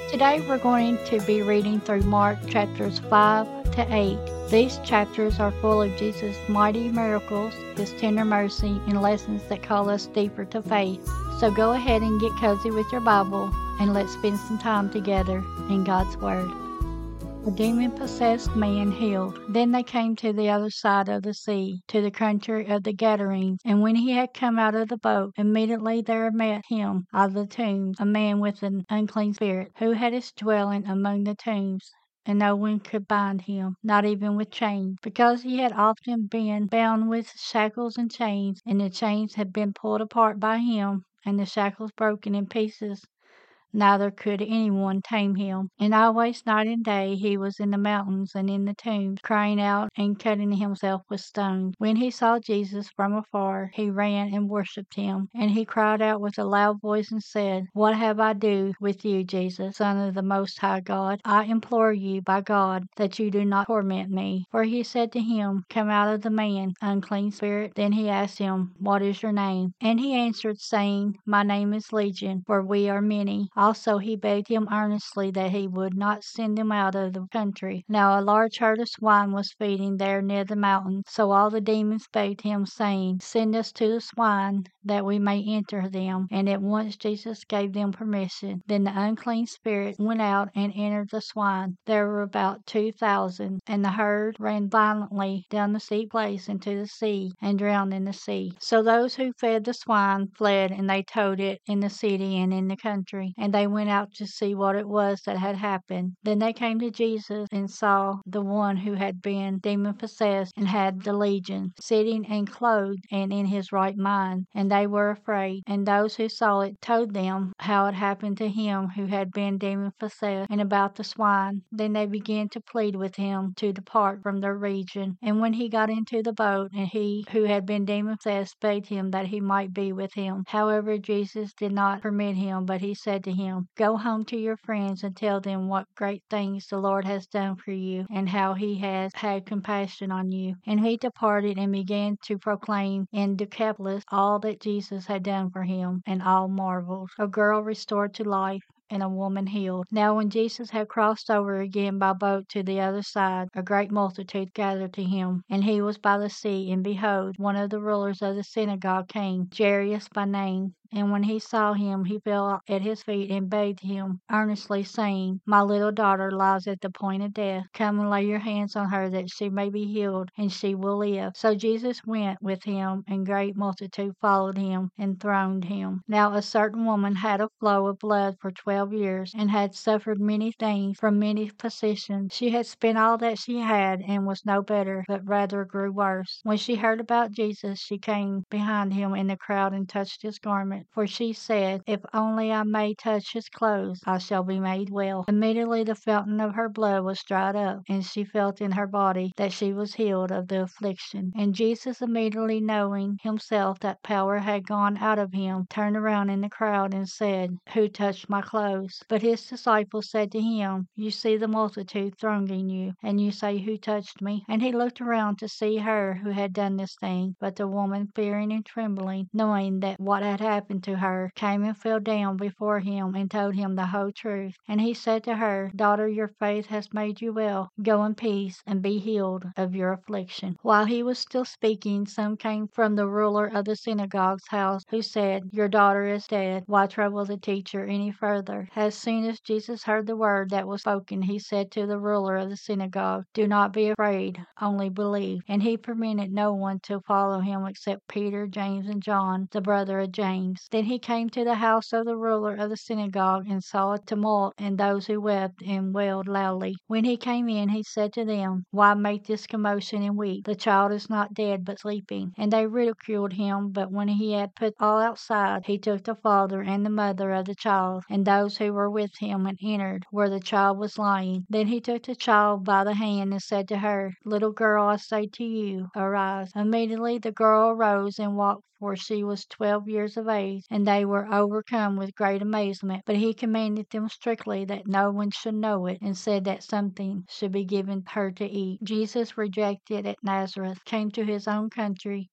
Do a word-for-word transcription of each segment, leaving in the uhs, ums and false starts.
Today we're going to be reading through Mark chapters five to eight. These chapters are full of Jesus' mighty miracles, His tender mercy, and lessons that call us deeper to faith. So go ahead and get cozy with your Bible, and let's spend some time together in God's Word. A demon-possessed man healed. Then they came to the other side of the sea, to the country of the Gadarenes. And when he had come out of the boat, immediately there met him out of the tombs a man with an unclean spirit, who had his dwelling among the tombs. And no one could bind him, not even with chains, because he had often been bound with shackles and chains, and the chains had been pulled apart by him, and the shackles broken in pieces. Neither could anyone tame him. And always night and day he was in the mountains and in the tombs, crying out and cutting himself with stones. When he saw Jesus from afar, he ran and worshipped him. And he cried out with a loud voice and said, What have I to do with you, Jesus, Son of the Most High God? I implore you by God that you do not torment me. For he said to him, Come out of the man, unclean spirit. Then he asked him, What is your name? And he answered, saying, My name is Legion, for we are many. Also he begged him earnestly that he would not send him out of the country. Now a large herd of swine was feeding there near the mountain. So all the demons begged him, saying, Send us to the swine, that we may enter them. And at once Jesus gave them permission. Then the unclean spirit went out and entered the swine. There were about two thousand, and the herd ran violently down the steep place into the sea, and drowned in the sea. So those who fed the swine fled, and they told it in the city and in the country. And they went out to see what it was that had happened. Then they came to Jesus and saw the one who had been demon-possessed and had the legion, sitting and clothed and in his right mind. And they were afraid. And those who saw it told them how it happened to him who had been demon-possessed, and about the swine. Then they began to plead with him to depart from their region. And when he got into the boat, and he who had been demon-possessed begged him that he might be with him. However, Jesus did not permit him, but he said to him, Go home to your friends and tell them what great things the Lord has done for you, and how he has had compassion on you. And he departed and began to proclaim in Decapolis all that Jesus had done for him, and all marveled. A girl restored to life, and a woman healed. Now when Jesus had crossed over again by boat to the other side, a great multitude gathered to him, and he was by the sea. And behold, one of the rulers of the synagogue came, Jairus by name. And when he saw him, he fell at his feet and begged him earnestly, saying, My little daughter lies at the point of death. Come and lay your hands on her, that she may be healed, and she will live. So Jesus went with him, and great multitude followed him and thronged him. Now a certain woman had a flow of blood for twelve years, and had suffered many things from many physicians. She had spent all that she had, and was no better, but rather grew worse. When she heard about Jesus, she came behind him in the crowd and touched his garment. For she said, If only I may touch his clothes, I shall be made well. Immediately the fountain of her blood was dried up, and she felt in her body that she was healed of the affliction. And Jesus, immediately knowing himself that power had gone out of him, turned around in the crowd and said, Who touched my clothes? But his disciples said to him, You see the multitude thronging you, and you say, Who touched me? And he looked around to see her who had done this thing. But the woman, fearing and trembling, knowing that what had happened to her, came and fell down before him and told him the whole truth. And he said to her, Daughter, your faith has made you well. Go in peace and be healed of your affliction. While he was still speaking, some came from the ruler of the synagogue's house, who said, Your daughter is dead. Why trouble the teacher any further? As soon as Jesus heard the word that was spoken, he said to the ruler of the synagogue, Do not be afraid, only believe. And he permitted no one to follow him except Peter, James, and John, the brother of James. Then he came to the house of the ruler of the synagogue, and saw a tumult, and those who wept and wailed loudly. When he came in, he said to them, Why make this commotion and weep? The child is not dead, but sleeping. And they ridiculed him. But when he had put all outside, he took the father and the mother of the child, and those who were with him, and entered where the child was lying. Then he took the child by the hand, and said to her, Little girl, I say to you, arise. Immediately the girl arose and walked, for she was twelve years of age, and they were overcome with great amazement. But he commanded them strictly that no one should know it, and said that something should be given her to eat. Jesus, rejected at Nazareth, came to his own country,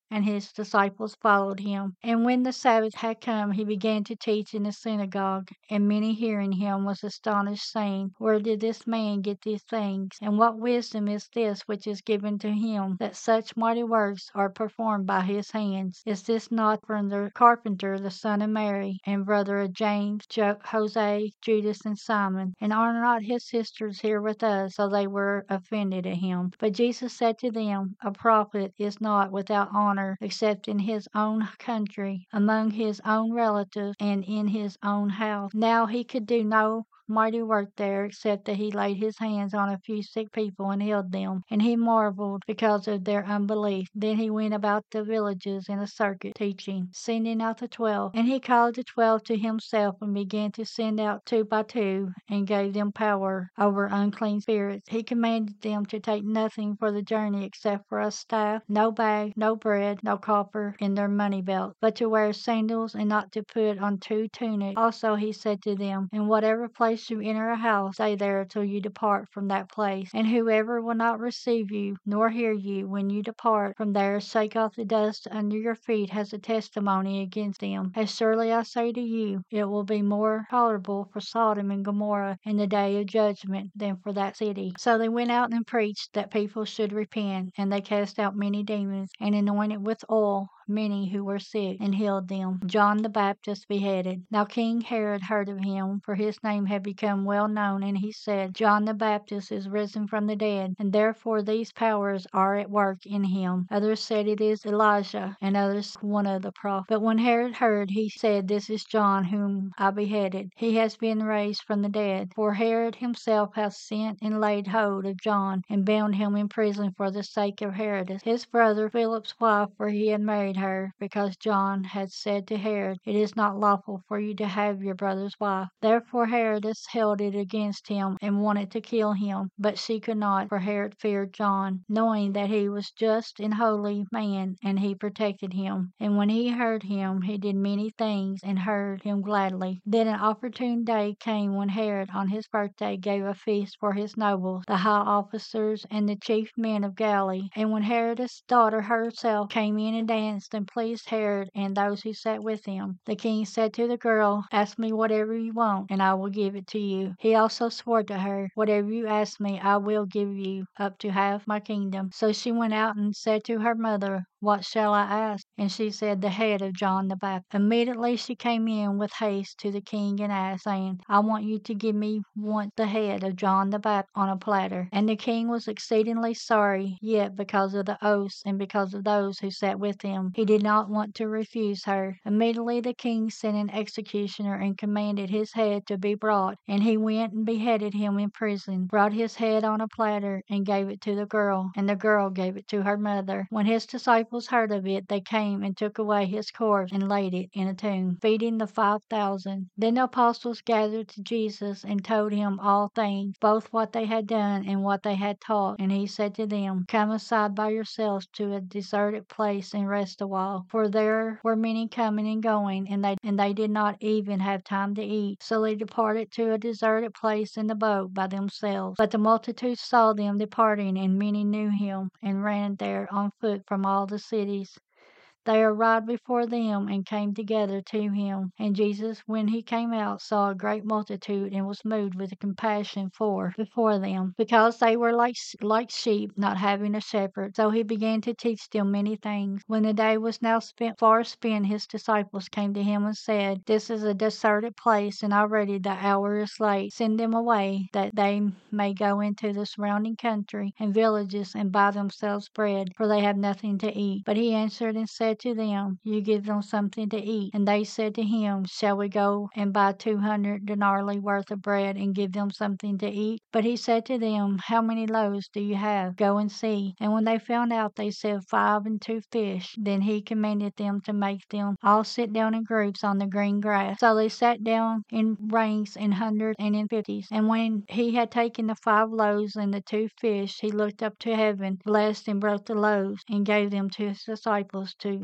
and his disciples followed him. And when the Sabbath had come, he began to teach in the synagogue, and many hearing him was astonished, saying, Where did this man get these things? And what wisdom is this which is given to him, that such mighty works are performed by his hands? Is this not from the carpenter, the son of Mary, and brother of James, jo- Jose, Judas, and Simon? And are not his sisters here with us? So they were offended at him. But Jesus said to them, A prophet is not without honor, except in his own country, among his own relatives, and in his own house. Now he could do no mighty work there, except that he laid his hands on a few sick people and healed them. And he marveled because of their unbelief. Then he went about the villages in a circuit, teaching, sending out the twelve. And he called the twelve to himself, and began to send out two by two, and gave them power over unclean spirits. He commanded them to take nothing for the journey except for a staff, no bag, no bread, no copper in their money belt, but to wear sandals, and not to put on two tunics. Also he said to them, In whatever place you enter a house, stay there till you depart from that place. And whoever will not receive you, nor hear you when you depart from there, shake off the dust under your feet as a testimony against them. As surely I say to you, it will be more tolerable for Sodom and Gomorrah in the day of judgment than for that city. So they went out and preached that people should repent, and they cast out many demons, and anointed with oil many who were sick, and healed them. John the Baptist beheaded. Now King Herod heard of him, for his name had become well known, and he said, John the Baptist is risen from the dead, and therefore these powers are at work in him. Others said it is Elijah, and others one of the prophets. But when Herod heard, he said, This is John whom I beheaded. He has been raised from the dead. For Herod himself hath sent and laid hold of John, and bound him in prison for the sake of Herodias, his brother Philip's wife, for he had married her, because John had said to Herod, It is not lawful for you to have your brother's wife. Therefore Herodias held it against him, and wanted to kill him. But she could not, for Herod feared John, knowing that he was just and holy man, and he protected him. And when he heard him, he did many things, and heard him gladly. Then an opportune day came when Herod on his birthday gave a feast for his nobles, the high officers, and the chief men of Galilee. And when Herodias' daughter herself came in and danced, and pleased Herod and those who sat with him, the king said to the girl, Ask me whatever you want, and I will give it to you. He also swore to her, Whatever you ask me, I will give you, up to half my kingdom. So she went out and said to her mother, What shall I ask? And she said, The head of John the Baptist. Immediately she came in with haste to the king and asked, saying, I want you to give me once the head of John the Baptist on a platter. And the king was exceedingly sorry, yet because of the oaths and because of those who sat with him, he did not want to refuse her. Immediately the king sent an executioner and commanded his head to be brought, and he went and beheaded him in prison, brought his head on a platter, and gave it to the girl, and the girl gave it to her mother. When his disciples heard of it, they came and took away his corpse and laid it in a tomb, feeding the five thousand. Then the apostles gathered to Jesus and told him all things, both what they had done and what they had taught. And he said to them, Come aside by yourselves to a deserted place and rest a while. For there were many coming and going, and they and they did not even have time to eat. So they departed to a deserted place in the boat by themselves. But the multitude saw them departing, and many knew him, and ran there on foot from all the cities. They arrived before them and came together to him. And Jesus, when he came out, saw a great multitude, and was moved with compassion for before them, because they were like like sheep not having a shepherd. So he began to teach them many things. When the day was now spent far spent, his disciples came to him and said, This is a deserted place, and already the hour is late. Send them away, that they may go into the surrounding country and villages and buy themselves bread, for they have nothing to eat. But he answered and said to them, You give them something to eat. And they said to him, Shall we go and buy two hundred denarii worth of bread and give them something to eat? But he said to them, How many loaves do you have? Go and see. And when they found out, they said, Five and two fish. Then he commanded them to make them all sit down in groups on the green grass. So they sat down in ranks, in hundreds and in fifties. And when he had taken the five loaves and the two fish, he looked up to heaven, blessed and broke the loaves, and gave them to his disciples to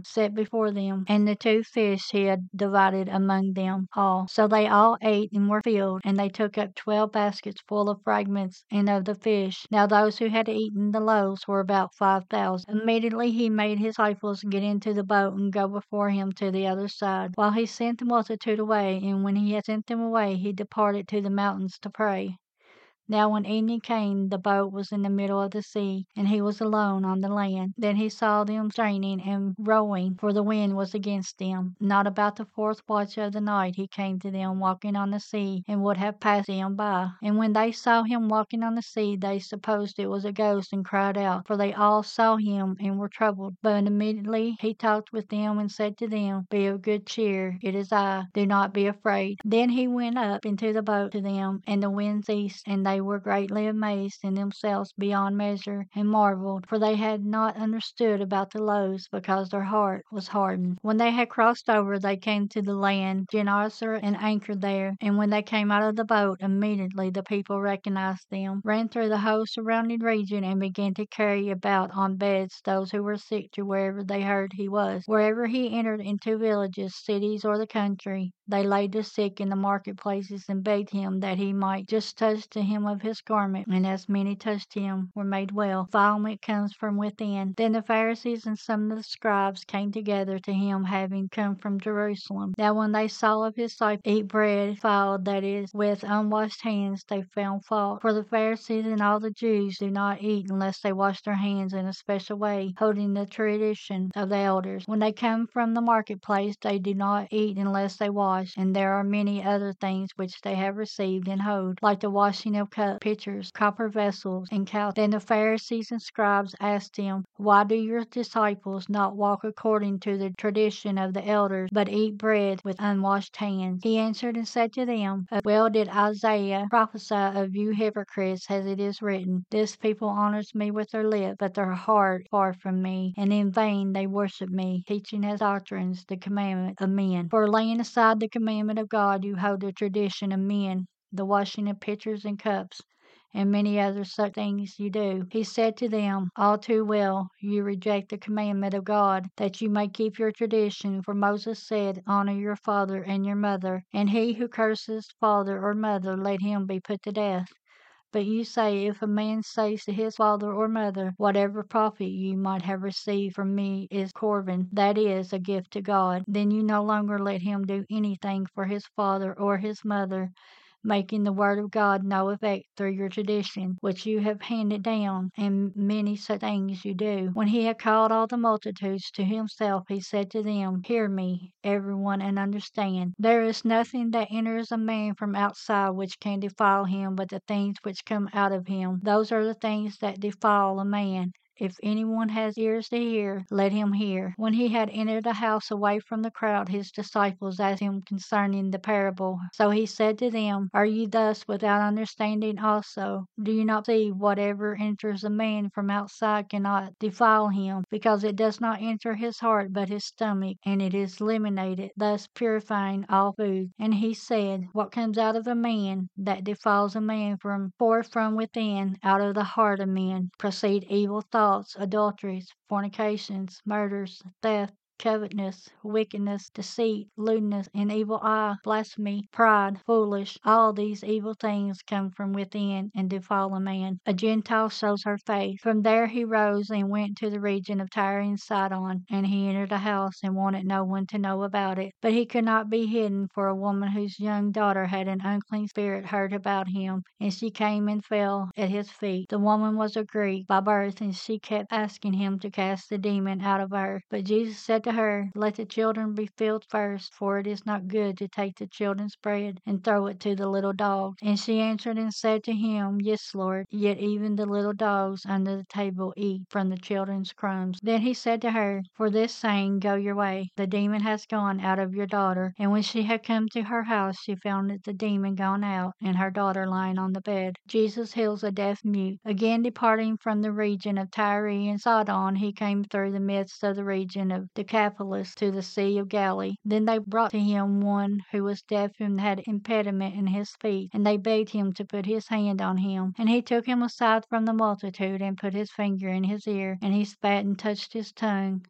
food set before them, and the two fish he had divided among them all. So they all ate and were filled, and they took up twelve baskets full of fragments and of the fish. Now those who had eaten the loaves were about five thousand. Immediately he made his disciples get into the boat and go before him to the other side, while he sent the multitude away. And when he had sent them away, he departed to the mountains to pray. Now when evening came, the boat was in the middle of the sea, and he was alone on the land. Then he saw them straining and rowing, for the wind was against them. Not about the fourth watch of the night he came to them walking on the sea, and would have passed them by. And when they saw him walking on the sea, they supposed it was a ghost, and cried out, for they all saw him and were troubled. But immediately he talked with them and said to them, Be of good cheer, it is I, do not be afraid. Then he went up into the boat to them, and the wind ceased, and they were greatly amazed in themselves beyond measure, and marveled, for they had not understood about the loaves, because their heart was hardened. When they had crossed over, they came to the land Gennesaret, and anchored there. And when they came out of the boat, immediately the people recognized them, ran through the whole surrounding region, and began to carry about on beds those who were sick to wherever they heard he was. Wherever he entered into villages, cities, or the country, they laid the sick in the marketplaces, and begged him that he might just touch the hem of his garment, and as many touched him were made well. Defilement comes from within. Then the Pharisees and some of the scribes came together to him, having come from Jerusalem. Now when they saw of his disciples eat bread defiled, that is, with unwashed hands, they found fault. For the Pharisees and all the Jews do not eat unless they wash their hands in a special way, holding the tradition of the elders. When they come from the marketplace, they do not eat unless they wash, and there are many other things which they have received and hold, like the washing of cups, pitchers, copper vessels, and couches. Then the Pharisees and scribes asked him, Why do your disciples not walk according to the tradition of the elders, but eat bread with unwashed hands? He answered and said to them, Well did Isaiah prophesy of you hypocrites, as it is written, This people honors me with their lips, but their heart is far from me, and in vain they worship me, teaching as doctrines the commandment of men. For laying aside the commandment of God, you hold the tradition of men, the washing of pitchers and cups, and many other such things you do. He said to them, All too well, you reject the commandment of God, that you may keep your tradition. For Moses said, Honor your father and your mother, and he who curses father or mother, let him be put to death. But you say, If a man says to his father or mother, Whatever profit you might have received from me is Corban, that is, a gift to God, then you no longer let him do anything for his father or his mother, making the word of God no effect through your tradition, which you have handed down, and many such things you do. When he had called all the multitudes to himself, he said to them, Hear me, everyone, and understand. There is nothing that enters a man from outside which can defile him, but the things which come out of him. Those are the things that defile a man. If anyone has ears to hear, let him hear. When he had entered a house away from the crowd, his disciples asked him concerning the parable. So he said to them, Are you thus without understanding also? Do you not see whatever enters a man from outside cannot defile him, because it does not enter his heart but his stomach, and it is eliminated, thus purifying all food? And he said, What comes out of a man that defiles a man from for from within, out of the heart of men, proceed evil thoughts, adulteries, fornications, murders, theft, covetousness, wickedness, deceit, lewdness, an evil eye, blasphemy, pride, foolish. All these evil things come from within and defile a man. A Gentile shows her faith. From there he rose and went to the region of Tyre and Sidon, and he entered a house and wanted no one to know about it. But he could not be hidden, for a woman whose young daughter had an unclean spirit heard about him, and she came and fell at his feet. The woman was a Greek by birth, and she kept asking him to cast the demon out of her. But Jesus said to her, Let the children be filled first, for it is not good to take the children's bread and throw it to the little dogs. And she answered and said to him, Yes, Lord, yet even the little dogs under the table eat from the children's crumbs. Then he said to her, For this saying, go your way, the demon has gone out of your daughter. And when she had come to her house, she found the demon gone out, and her daughter lying on the bed. Jesus heals a deaf mute. Again departing from the region of Tyre and Sidon, he came through the midst of the region of Decapolis to the Sea of Galilee. Then they brought to him one who was deaf and had impediment in his feet, and they begged him to put his hand on him. And he took him aside from the multitude, and put his finger in his ear, and he spat and touched his tongue.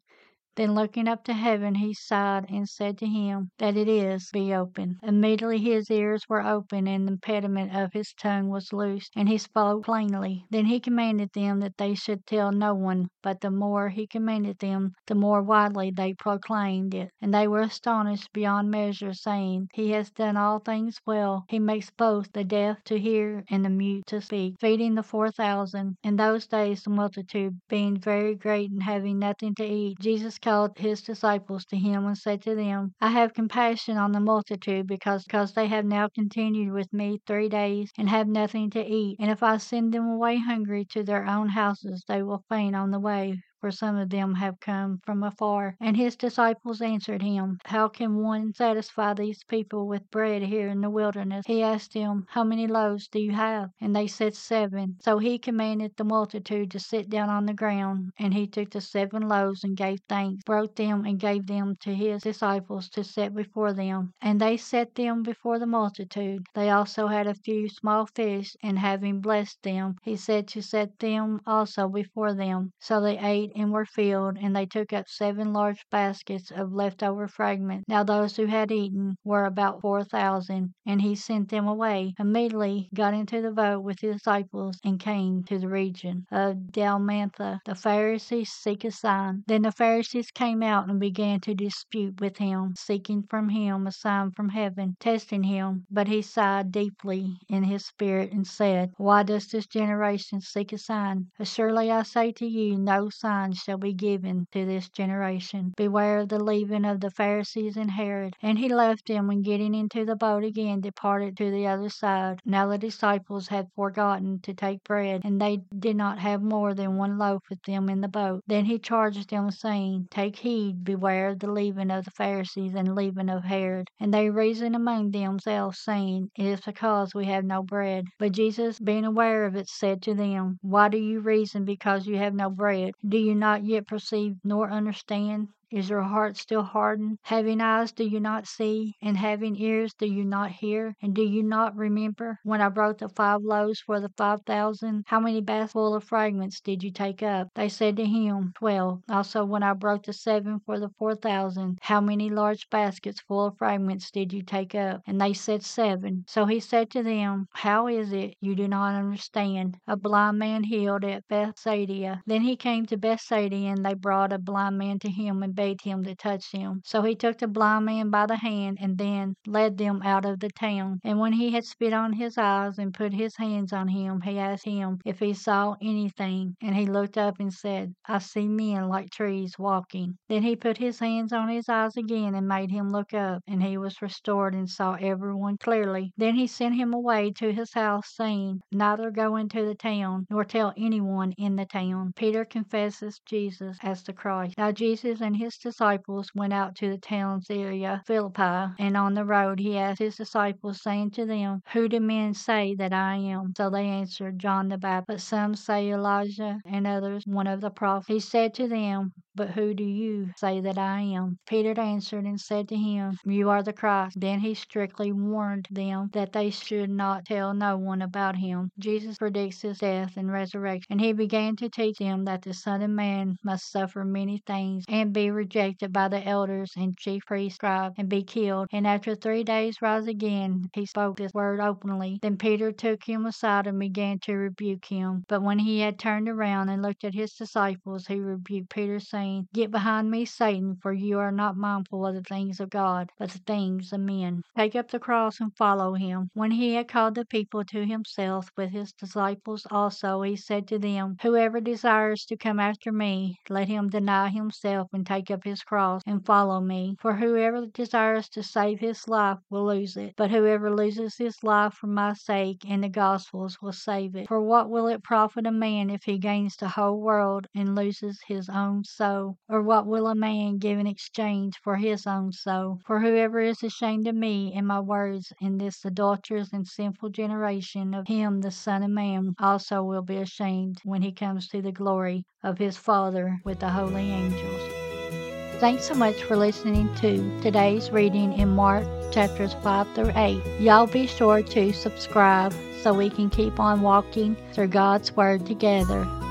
Then looking up to heaven, he sighed and said to him that it is, be open. Immediately his ears were open, and the impediment of his tongue was loosed, and he spoke plainly. Then he commanded them that they should tell no one, but the more he commanded them, the more widely they proclaimed it. And they were astonished beyond measure, saying, He has done all things well. He makes both the deaf to hear and the mute to speak, feeding the four thousand. In those days the multitude being very great and having nothing to eat, Jesus called his disciples to him and said to them, I have compassion on the multitude, because, because they have now continued with me three days and have nothing to eat. And if I send them away hungry to their own houses, they will faint on the way, for some of them have come from afar. And his disciples answered him, How can one satisfy these people with bread here in the wilderness? He asked them, How many loaves do you have? And they said, Seven. So he commanded the multitude to sit down on the ground. And he took the seven loaves and gave thanks, broke them, and gave them to his disciples to set before them. And they set them before the multitude. They also had a few small fish, and having blessed them, he said to set them also before them. So they ate and were filled, and they took up seven large baskets of leftover fragments. Now those who had eaten were about four thousand, and he sent them away. Immediately got into the boat with his disciples, and came to the region of Dalmanutha. The Pharisees seek a sign. Then the Pharisees came out and began to dispute with him, seeking from him a sign from heaven, testing him. But he sighed deeply in his spirit, and said, Why does this generation seek a sign? Surely I say to you, no sign shall be given to this generation. Beware of the leaven of the Pharisees and Herod. And he left them, and getting into the boat again, departed to the other side. Now the disciples had forgotten to take bread, and they did not have more than one loaf with them in the boat. Then he charged them, saying, Take heed, beware of the leaven of the Pharisees and leaven of Herod. And they reasoned among themselves, saying, It is because we have no bread. But Jesus, being aware of it, said to them, Why do you reason because you have no bread? Do you not yet perceive nor understand? Is your heart still hardened? Having eyes, do you not see? And having ears, do you not hear? And do you not remember when I broke the five loaves for the five thousand? How many baskets full of fragments did you take up? They said to him, Twelve. Also when I broke the seven for the four thousand, how many large baskets full of fragments did you take up? And they said, Seven. So he said to them, How is it you do not understand? A blind man healed at Bethsaida. Then he came to Bethsaida, and they brought a blind man to him, and bade him to touch him. So he took the blind man by the hand, and then led them out of the town. And when he had spit on his eyes and put his hands on him, he asked him if he saw anything. And he looked up and said, I see men like trees walking. Then he put his hands on his eyes again, and made him look up, and he was restored, and saw everyone clearly. Then he sent him away to his house, saying, Neither go into the town, nor tell anyone in the town. Peter confesses Jesus as the Christ. Now Jesus and his disciples went out to the towns area Philippi, and on the road he asked his disciples, saying to them, Who do men say that I am? So they answered, John the Baptist, but some say Elijah, and others one of the prophets. He said to them, But who do you say that I am? Peter answered and said to him, You are the Christ. Then he strictly warned them that they should not tell no one about him. Jesus predicts his death and resurrection, and he began to teach them that the Son of Man must suffer many things, and be rejected by the elders and chief priests, scribes, and be killed, and after three days rise again. He spoke this word openly. Then Peter took him aside and began to rebuke him. But when he had turned around and looked at his disciples, he rebuked Peter, saying, Get behind me, Satan, for you are not mindful of the things of God, but the things of men. Take up the cross and follow him. When he had called the people to himself with his disciples also, he said to them, Whoever desires to come after me, let him deny himself and take up his cross and follow me. For whoever desires to save his life will lose it, but whoever loses his life for my sake and the gospel's will save it. For what will it profit a man if he gains the whole world and loses his own soul? Or what will a man give in exchange for his own soul? For whoever is ashamed of me and my words in this adulterous and sinful generation, of him the Son of Man also will be ashamed when he comes to the glory of his Father with the holy angels. Thanks so much for listening to today's reading in Mark chapters five through eight. Y'all be sure to subscribe so we can keep on walking through God's Word together.